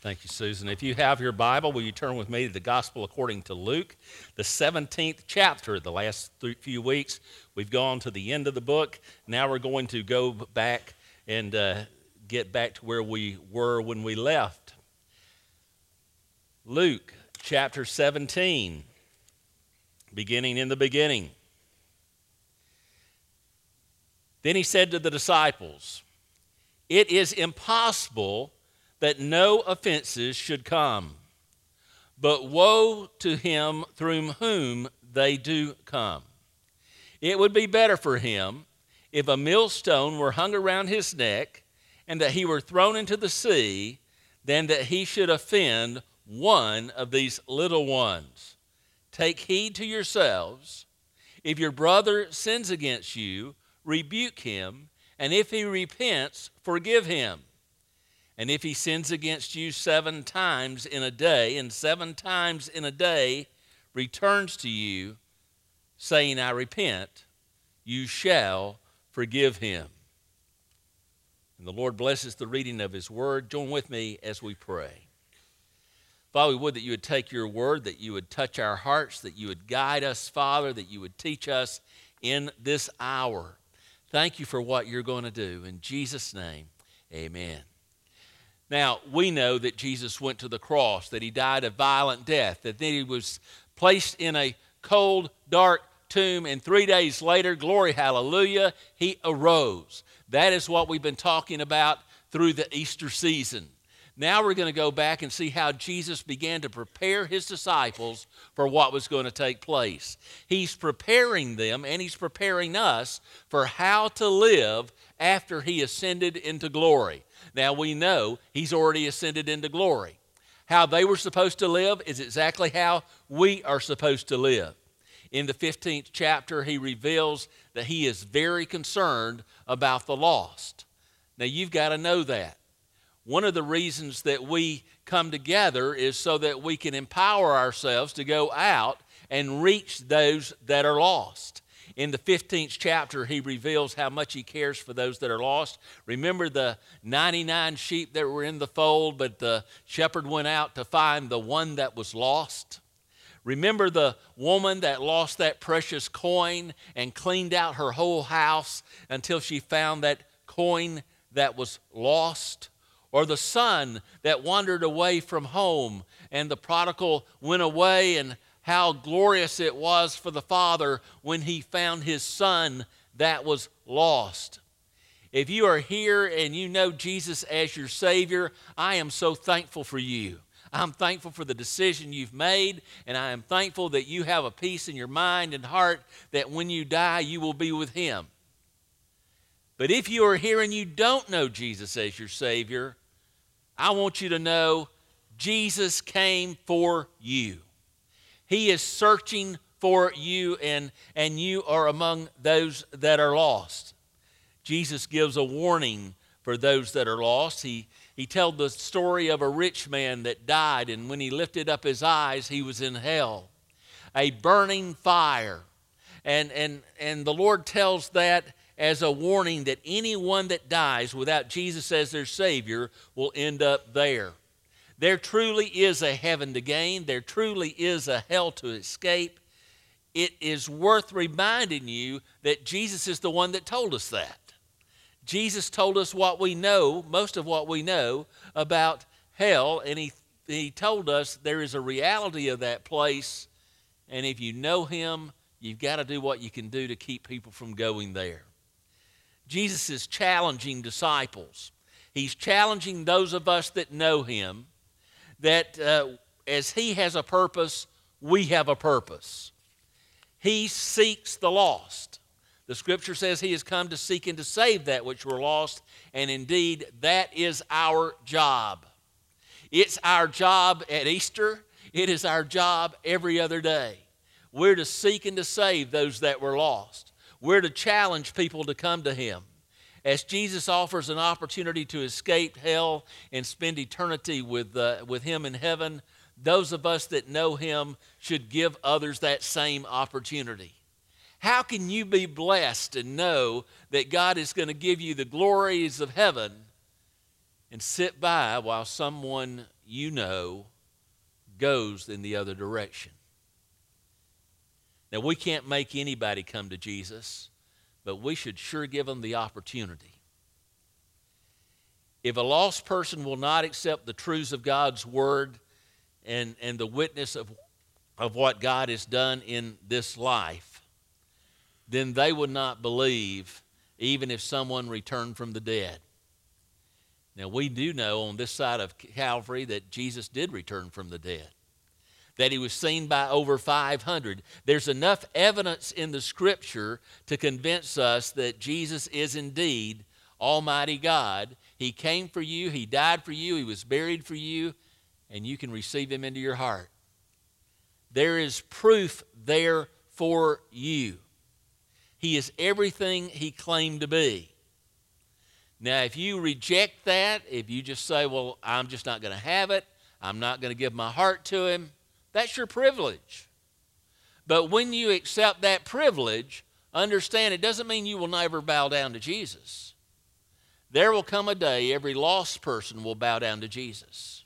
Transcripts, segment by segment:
Thank you, Susan. If you have your Bible, will you turn with me to the Gospel according to Luke, the 17th chapter. The last few weeks, we've gone to the end of the book. Now we're going to go back and get back to where we were when we left. Luke chapter 17, beginning in the beginning. Then he said to the disciples, "It is impossible that no offenses should come, but woe to him through whom they do come. It would be better for him if a millstone were hung around his neck and that he were thrown into the sea than that he should offend one of these little ones. Take heed to yourselves. If your brother sins against you, rebuke him, and if he repents, forgive him. And if he sins against you 7 times in a day, and 7 times in a day returns to you, saying, I repent, you shall forgive him." And the Lord blesses the reading of his word. Join with me as we pray. Father, we would that you would take your word, that you would touch our hearts, that you would guide us, Father, that you would teach us in this hour. Thank you for what you're going to do. In Jesus' name, amen. Now, we know that Jesus went to the cross, that he died a violent death, that then he was placed in a cold, dark tomb, and 3 days later, glory, hallelujah, he arose. That is what we've been talking about through the Easter season. Now we're going to go back and see how Jesus began to prepare his disciples for what was going to take place. He's preparing them, and he's preparing us for how to live after he ascended into glory. Now we know he's already ascended into glory. How they were supposed to live is exactly how we are supposed to live. In the 15th chapter, he reveals that he is very concerned about the lost. Now you've got to know that. One of the reasons that we come together is so that we can empower ourselves to go out and reach those that are lost. In the 15th chapter, he reveals how much he cares for those that are lost. Remember the 99 sheep that were in the fold, but the shepherd went out to find the one that was lost? Remember the woman that lost that precious coin and cleaned out her whole house until she found that coin that was lost? Or the son that wandered away from home and the prodigal went away, and how glorious it was for the father when he found his son that was lost. If you are here and you know Jesus as your Savior, I am so thankful for you. I'm thankful for the decision you've made, and I am thankful that you have a peace in your mind and heart that when you die, you will be with him. But if you are here and you don't know Jesus as your Savior, I want you to know Jesus came for you. He is searching for you, and you are among those that are lost. Jesus gives a warning for those that are lost. He told the story of a rich man that died, and when he lifted up his eyes, he was in hell, a burning fire. And the Lord tells that as a warning that anyone that dies without Jesus as their Savior will end up there. There truly is a heaven to gain. There truly is a hell to escape. It is worth reminding you that Jesus is the one that told us that. Jesus told us what we know, most of what we know about hell, and he told us there is a reality of that place, and if you know him, you've got to do what you can do to keep people from going there. Jesus is challenging disciples. He's challenging those of us that know him that as he has a purpose, we have a purpose. He seeks the lost. The scripture says he has come to seek and to save that which were lost, and indeed that is our job. It's our job at Easter. It is our job every other day. We're to seek and to save those that were lost. We're to challenge people to come to him. As Jesus offers an opportunity to escape hell and spend eternity with him in heaven, those of us that know him should give others that same opportunity. How can you be blessed and know that God is going to give you the glories of heaven and sit by while someone you know goes in the other direction. Now, we can't make anybody come to Jesus, but we should sure give them the opportunity. If a lost person will not accept the truths of God's word and the witness of what God has done in this life, then they would not believe even if someone returned from the dead. Now, we do know on this side of Calvary that Jesus did return from the dead, that he was seen by over 500. There's enough evidence in the Scripture to convince us that Jesus is indeed Almighty God. He came for you, he died for you, he was buried for you, and you can receive him into your heart. There is proof there for you. He is everything he claimed to be. Now, if you reject that, if you just say, well, I'm just not going to have it, I'm not going to give my heart to him, that's your privilege. But when you accept that privilege, understand it doesn't mean you will never bow down to Jesus. There will come a day every lost person will bow down to Jesus.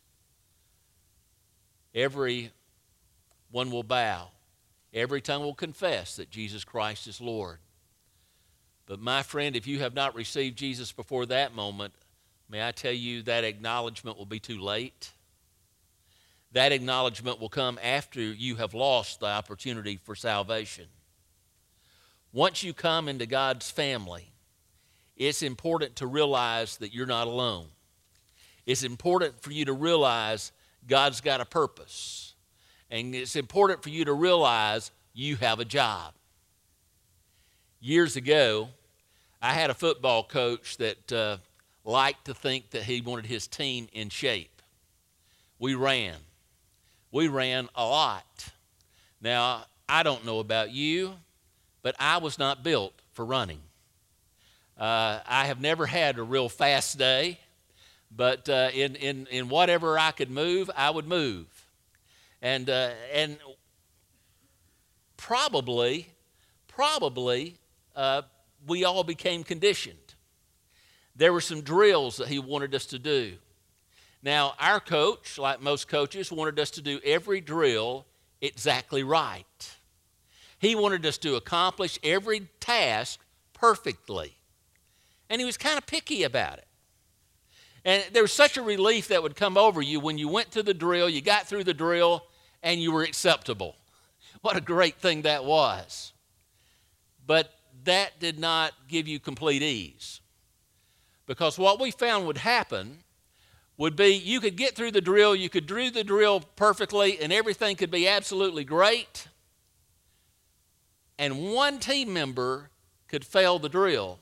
Every one will bow. Every tongue will confess that Jesus Christ is Lord. But my friend, if you have not received Jesus before that moment, may I tell you that acknowledgement will be too late. That acknowledgement will come after you have lost the opportunity for salvation. Once you come into God's family, it's important to realize that you're not alone. It's important for you to realize God's got a purpose. And it's important for you to realize you have a job. Years ago, I had a football coach that liked to think that he wanted his team in shape. We ran a lot. Now, I don't know about you, but I was not built for running. I have never had a real fast day, but in whatever I could move, I would move. And probably, we all became conditioned. There were some drills that he wanted us to do. Now, our coach, like most coaches, wanted us to do every drill exactly right. He wanted us to accomplish every task perfectly. And he was kind of picky about it. And there was such a relief that would come over you when you went to the drill, you got through the drill, and you were acceptable. What a great thing that was. But that did not give you complete ease. Because what we found would happen would be you could get through the drill, you could do the drill perfectly, and everything could be absolutely great. And one team member could fail the drill,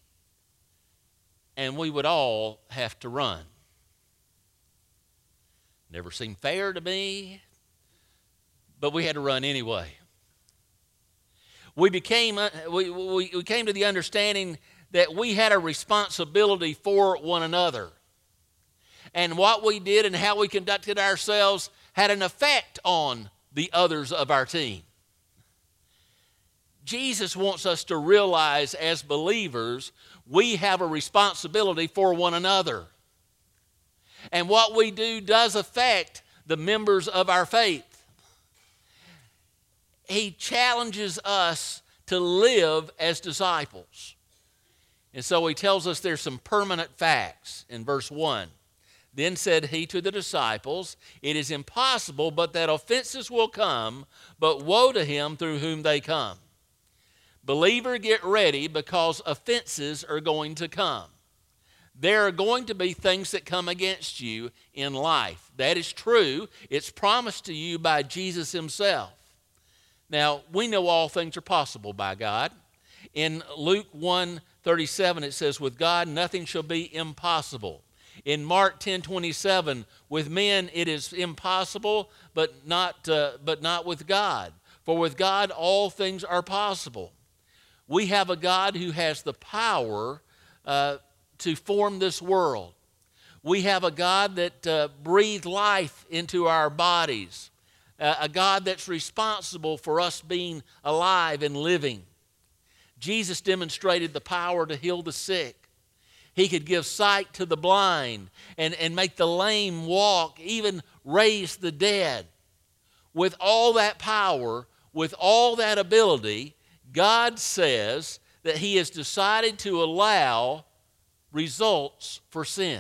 and we would all have to run. Never seemed fair to me, but we had to run anyway. We came to the understanding that we had a responsibility for one another. And what we did and how we conducted ourselves had an effect on the others of our team. Jesus wants us to realize as believers, we have a responsibility for one another. And what we do does affect the members of our faith. He challenges us to live as disciples. And so he tells us there's some permanent facts in verse 1. Then said he to the disciples, it is impossible but that offenses will come, but woe to him through whom they come. Believer, get ready because offenses are going to come. There are going to be things that come against you in life. That is true. It's promised to you by Jesus himself. Now, we know all things are possible by God. In Luke 1:37, it says, with God nothing shall be impossible. In Mark 10:27, with men it is impossible, but not with God. For with God all things are possible. We have a God who has the power to form this world. We have a God that breathed life into our bodies. A God that's responsible for us being alive and living. Jesus demonstrated the power to heal the sick. He could give sight to the blind and make the lame walk, even raise the dead. With all that power, with all that ability, God says that He has decided to allow results for sin.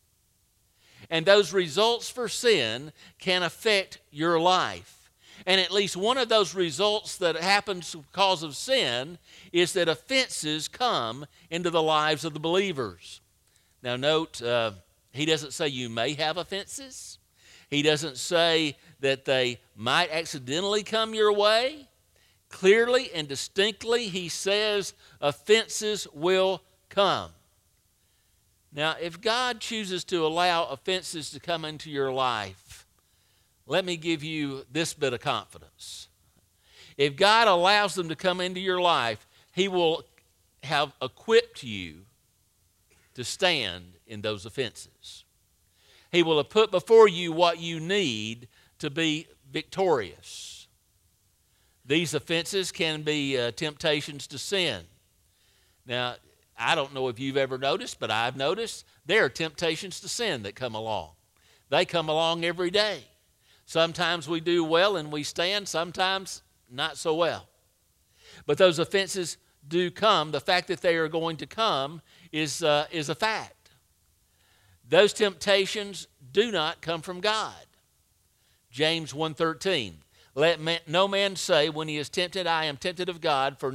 And those results for sin can affect your life. And at least one of those results that happens because of sin is that offenses come into the lives of the believers. Now note, He doesn't say you may have offenses. He doesn't say that they might accidentally come your way. Clearly and distinctly, He says offenses will come. Now, if God chooses to allow offenses to come into your life, let me give you this bit of confidence. If God allows them to come into your life, He will have equipped you to stand in those offenses. He will have put before you what you need to be victorious. These offenses can be temptations to sin. Now, I don't know if you've ever noticed, but I've noticed there are temptations to sin that come along. They come along every day. Sometimes we do well and we stand, sometimes not so well. But those offenses do come. The fact that they are going to come is a fact. Those temptations do not come from God. James 1:13, let no man say when he is tempted, I am tempted of God, for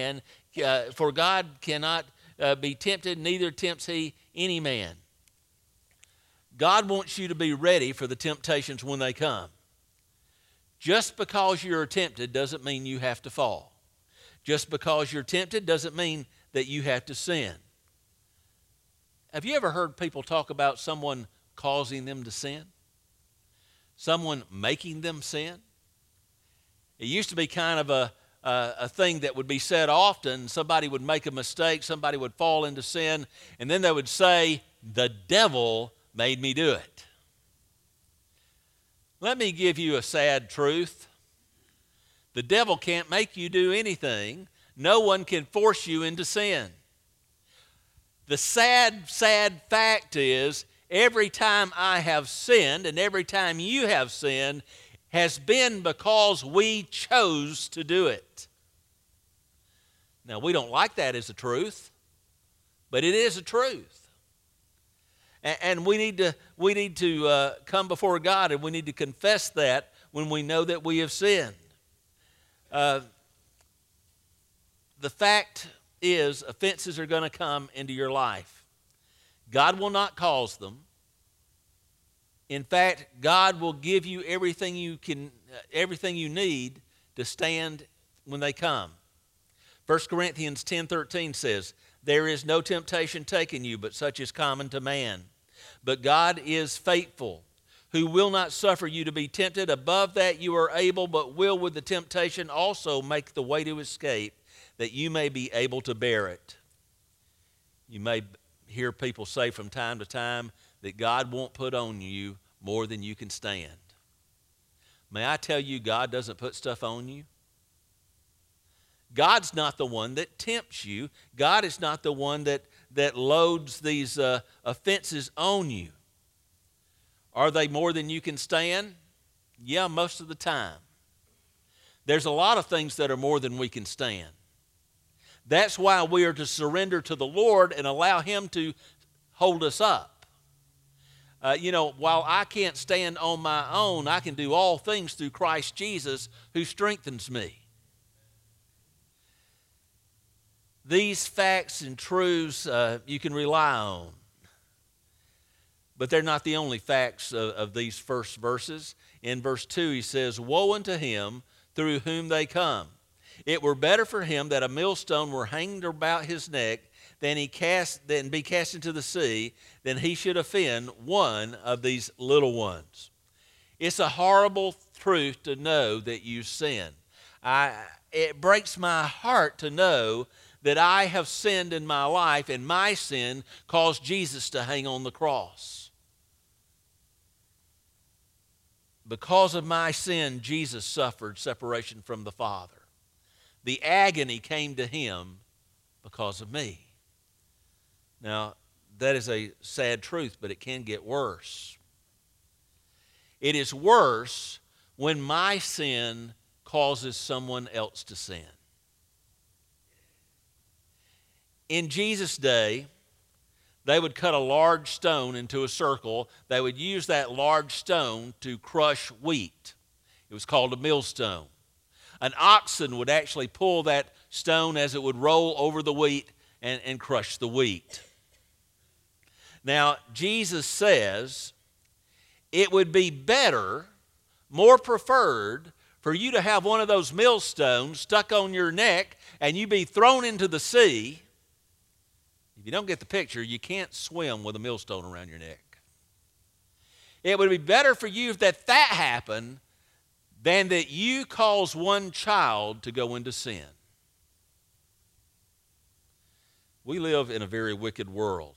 God cannot be tempted, neither tempts He any man. God wants you to be ready for the temptations when they come. Just because you're tempted doesn't mean you have to fall. Just because you're tempted doesn't mean that you have to sin. Have you ever heard people talk about someone causing them to sin? Someone making them sin? It used to be kind of a thing that would be said often. Somebody would make a mistake, somebody would fall into sin, and then they would say, the devil made me do it. Let me give you a sad truth. The devil can't make you do anything. No one can force you into sin. The sad fact is, every time I have sinned and every time you have sinned has been because we chose to do it. Now, we don't like that as a truth, but it is a truth. And we need to come before God, and we need to confess that when we know that we have sinned. The fact is, offenses are going to come into your life. God will not cause them. In fact, God will give you everything you need to stand when they come. 1 Corinthians 10:13 says, there is no temptation taken you, but such is common to man. But God is faithful, who will not suffer you to be tempted above that you are able, but will with the temptation also make the way to escape, that you may be able to bear it. You may hear people say from time to time that God won't put on you more than you can stand. May I tell you, God doesn't put stuff on you? God's not the one that tempts you. God is not the one that loads these offenses on you. Are they more than you can stand? Yeah, most of the time. There's a lot of things that are more than we can stand. That's why we are to surrender to the Lord and allow Him to hold us up. While I can't stand on my own, I can do all things through Christ Jesus who strengthens me. These facts and truths you can rely on. But they're not the only facts of these first verses. In verse 2 he says, woe unto him through whom they come. It were better for him that a millstone were hanged about his neck than be cast into the sea, than he should offend one of these little ones. It's a horrible truth to know that you sin. It breaks my heart to know that I have sinned in my life, and my sin caused Jesus to hang on the cross. Because of my sin, Jesus suffered separation from the Father. The agony came to Him because of me. Now, that is a sad truth, but it can get worse. It is worse when my sin causes someone else to sin. In Jesus' day, they would cut a large stone into a circle. They would use that large stone to crush wheat. It was called a millstone. An oxen would actually pull that stone as it would roll over the wheat and crush the wheat. Now, Jesus says it would be better, more preferred, for you to have one of those millstones stuck on your neck and you be thrown into the sea. If you don't get the picture, you can't swim with a millstone around your neck. It would be better for you if that happened than that you cause one child to go into sin. We live in a very wicked world.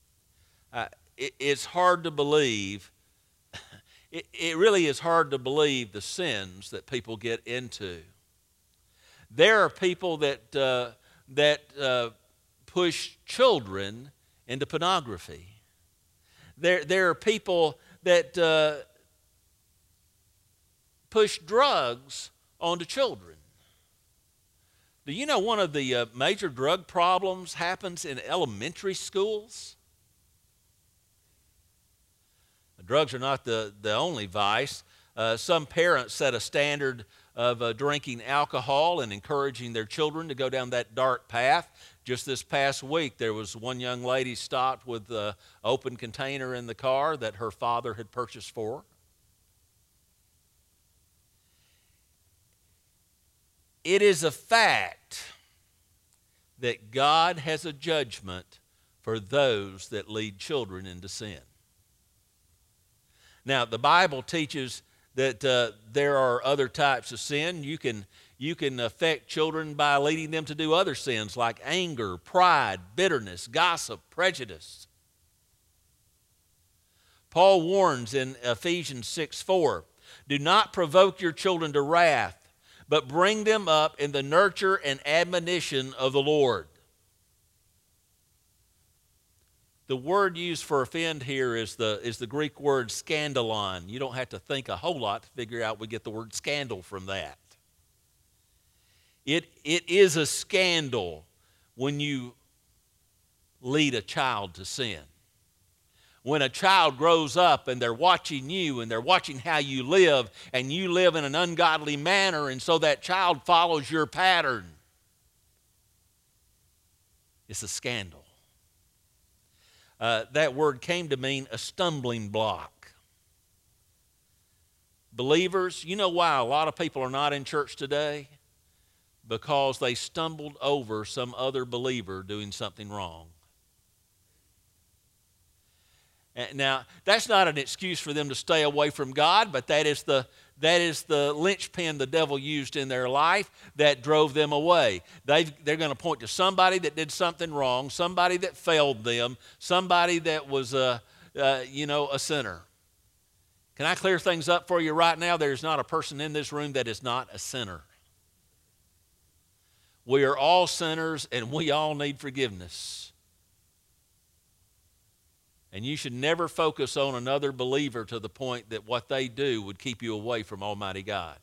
It's hard to believe. It really is hard to believe the sins that people get into. There are people that push children into pornography. There are people that push drugs onto children. Do you know one of the major drug problems happens in elementary schools? Drugs are not the only vice. Some parents set a standard of drinking alcohol and encouraging their children to go down that dark path. Just this past week, there was one young lady stopped with an open container in the car that her father had purchased for her. It is a fact that God has a judgment for those that lead children into sin. Now, the Bible teaches that there are other types of sin. You can affect children by leading them to do other sins like anger, pride, bitterness, gossip, prejudice. Paul warns in Ephesians 6:4, "Do not provoke your children to wrath, but bring them up in the nurture and admonition of the Lord." The word used for offend here is the Greek word scandalon. You don't have to think a whole lot to figure out we get the word scandal from that. It is a scandal when you lead a child to sin. When a child grows up and they're watching you and they're watching how you live and you live in an ungodly manner, and so that child follows your pattern, it's a scandal. That word came to mean a stumbling block. Believers, you know why a lot of people are not in church today? Because they stumbled over some other believer doing something wrong. Now, that's not an excuse for them to stay away from God, but that is the linchpin the devil used in their life that drove them away. They're going to point to somebody that did something wrong, somebody that failed them, somebody that was a sinner. Can I clear things up for you right now? There's not a person in this room that is not a sinner. We are all sinners and we all need forgiveness. And you should never focus on another believer to the point that what they do would keep you away from Almighty God.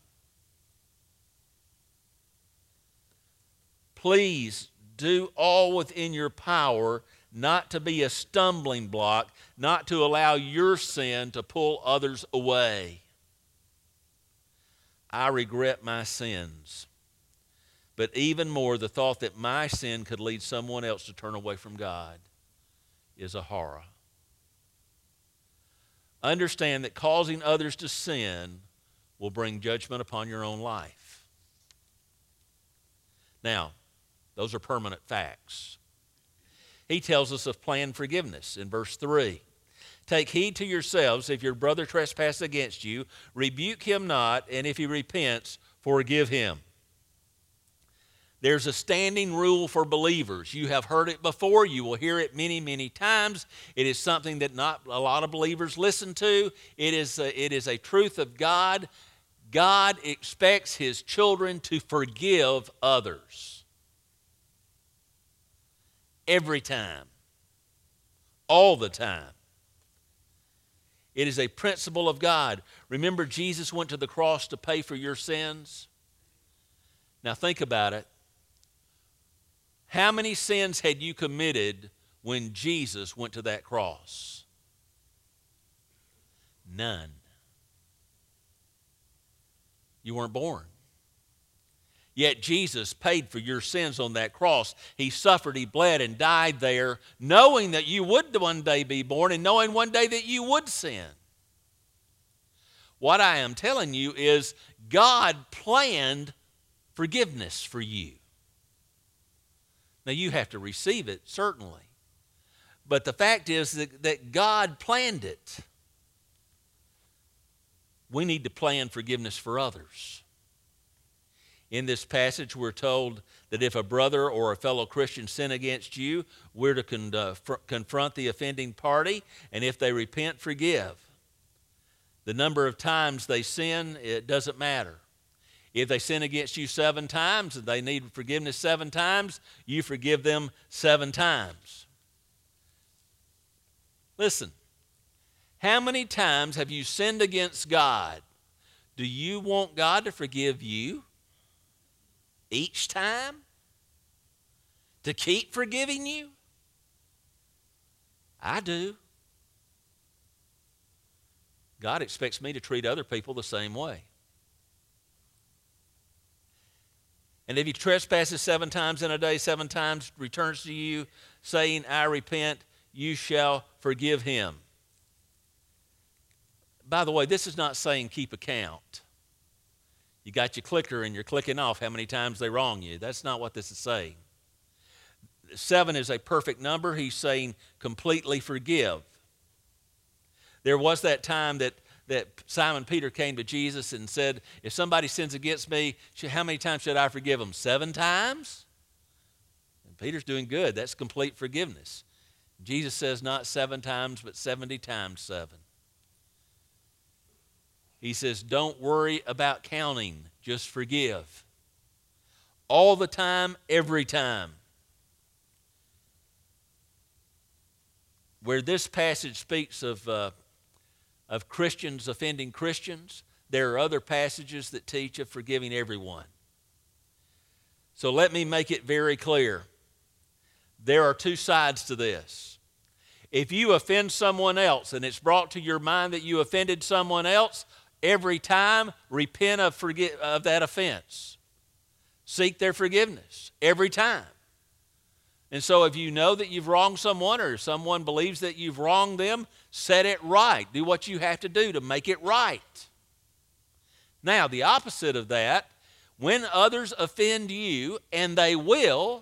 Please do all within your power not to be a stumbling block, not to allow your sin to pull others away. I regret my sins, but even more, the thought that my sin could lead someone else to turn away from God is a horror. Understand that causing others to sin will bring judgment upon your own life. Now, those are permanent facts. He tells us of planned forgiveness in verse 3. "Take heed to yourselves, if your brother trespass against you, rebuke him not, and if he repents, forgive him." There's a standing rule for believers. You have heard it before. You will hear it many, many times. It is something that not a lot of believers listen to. It is a truth of God. God expects His children to forgive others. Every time. all the time. It is a principle of God. Remember, Jesus went to the cross to pay for your sins? Now think about it. How many sins had you committed when Jesus went to that cross? None. You weren't born. Yet Jesus paid for your sins on that cross. He suffered, he bled, and died there, knowing that you would one day be born and knowing one day that you would sin. What I am telling you is God planned forgiveness for you. Now you have to receive it, certainly. But the fact is that God planned it. We need to plan forgiveness for others. In this passage, we're told that if a brother or a fellow Christian sin against you, we're to confront the offending party, and if they repent, forgive. The number of times they sin, it doesn't matter. If they sin against you 7 times and they need forgiveness 7 times, you forgive them 7 times. Listen, how many times have you sinned against God? Do you want God to forgive you each time? To keep forgiving you? I do. God expects me to treat other people the same way. And if he trespasses 7 times in a day, 7 times returns to you, saying, I repent, you shall forgive him. By the way, this is not saying keep a count. You got your clicker and you're clicking off how many times they wrong you. That's not what this is saying. 7 is a perfect number. He's saying completely forgive. There was that time that Simon Peter came to Jesus and said, if somebody sins against me, how many times should I forgive them? 7 times? And Peter's doing good. That's complete forgiveness. Jesus says not 7 times, but 70 times 7. He says, don't worry about counting, just forgive. All the time, every time. Where this passage speaks of Christians offending Christians, there are other passages that teach of forgiving everyone. So let me make it very clear. There are 2 sides to this. If you offend someone else and it's brought to your mind that you offended someone else, every time repent of that offense. Seek their forgiveness every time. And so if you know that you've wronged someone or someone believes that you've wronged them, set it right. Do what you have to do to make it right. Now, the opposite of that, when others offend you, and they will,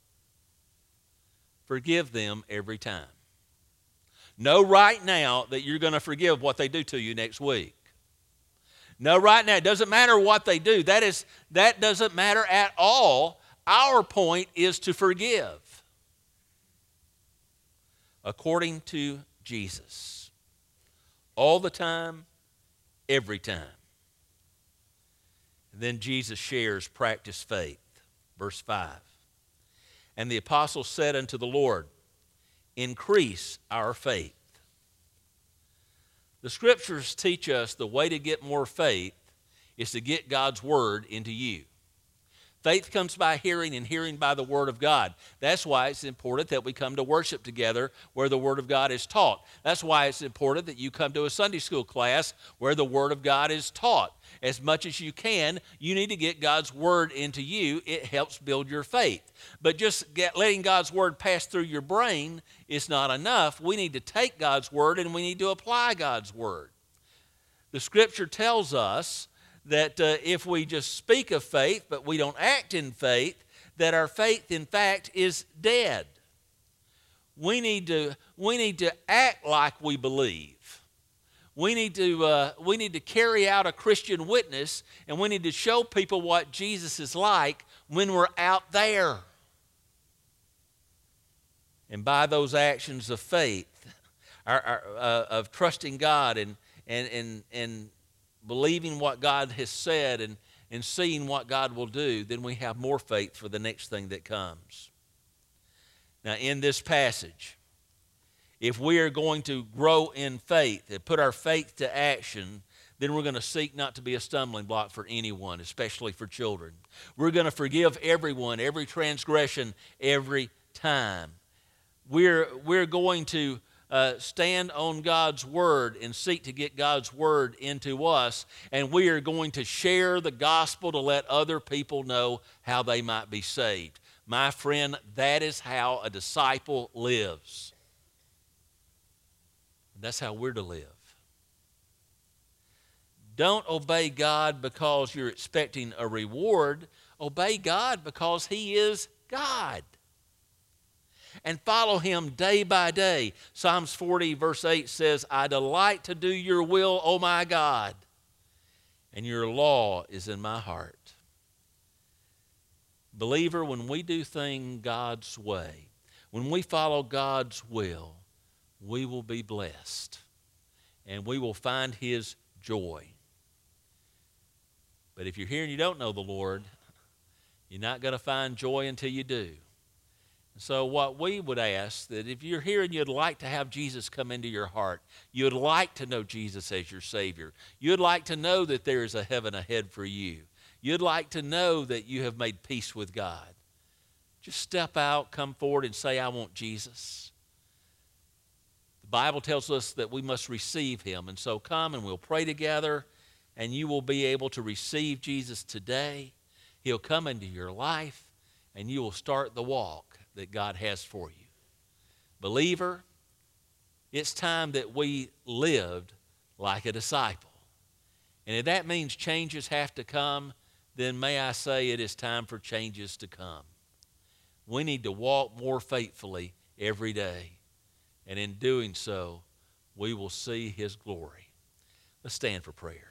forgive them every time. Know right now that you're going to forgive what they do to you next week. Know right now, it doesn't matter what they do. That doesn't matter at all. Our point is to forgive. According to Jesus. All the time, every time. And then Jesus shares practice faith. Verse 5. And the apostle said unto the Lord, increase our faith. The scriptures teach us the way to get more faith is to get God's word into you. Faith comes by hearing, and hearing by the Word of God. That's why it's important that we come to worship together where the Word of God is taught. That's why it's important that you come to a Sunday school class where the Word of God is taught. As much as you can, you need to get God's Word into you. It helps build your faith. But just letting God's Word pass through your brain is not enough. We need to take God's Word and we need to apply God's Word. The Scripture tells us that if we just speak of faith, but we don't act in faith, that our faith, in fact, is dead. We need to act like we believe. We need to carry out a Christian witness, and we need to show people what Jesus is like when we're out there. And by those actions of faith, of trusting God and believing what God has said and seeing what God will do, then we have more faith for the next thing that comes. Now, in this passage, If we are going to grow in faith and put our faith to action, then we're going to seek not to be a stumbling block for anyone, especially for children. We're going to forgive everyone, every transgression, every time. We're going to stand on God's word and seek to get God's word into us, and we are going to share the gospel to let other people know how they might be saved. My friend, that is how a disciple lives. That's how we're to live. Don't obey God because you're expecting a reward. Obey God because He is God. And follow Him day by day. Psalms 40 verse 8 says, I delight to do your will, O my God, and your law is in my heart. Believer, when we do things God's way, when we follow God's will, we will be blessed and we will find His joy. But if you're here and you don't know the Lord, you're not going to find joy until you do. So what we would ask, that if you're here and you'd like to have Jesus come into your heart, you'd like to know Jesus as your Savior, you'd like to know that there is a heaven ahead for you, you'd like to know that you have made peace with God, just step out, come forward and say, I want Jesus. The Bible tells us that we must receive Him, and so come and we'll pray together, and you will be able to receive Jesus today. He'll come into your life, and you will start the walk that God has for you. Believer, it's time that we lived like a disciple. And if that means changes have to come, then may I say it is time for changes to come. We need to walk more faithfully every day. And in doing so, we will see His glory. Let's stand for prayer.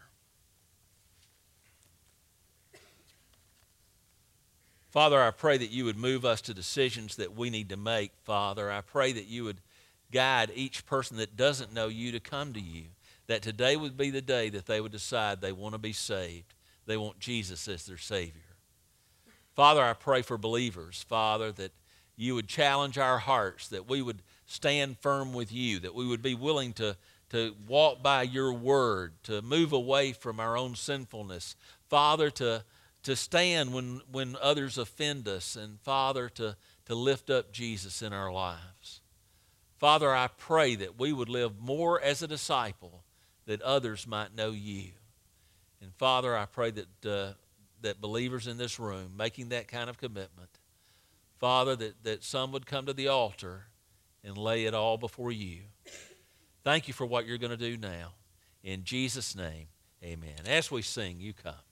Father, I pray that you would move us to decisions that we need to make, Father. I pray that you would guide each person that doesn't know you to come to you, that today would be the day that they would decide they want to be saved. They want Jesus as their Savior. Father, I pray for believers, Father, that you would challenge our hearts, that we would stand firm with you, that we would be willing to walk by your word, to move away from our own sinfulness, Father, to stand when others offend us, and Father, to lift up Jesus in our lives. Father, I pray that we would live more as a disciple, that others might know you. And Father, I pray that believers in this room making that kind of commitment, Father, that some would come to the altar and lay it all before you. Thank you for what you're going to do now. In Jesus' name, amen. As we sing, you come.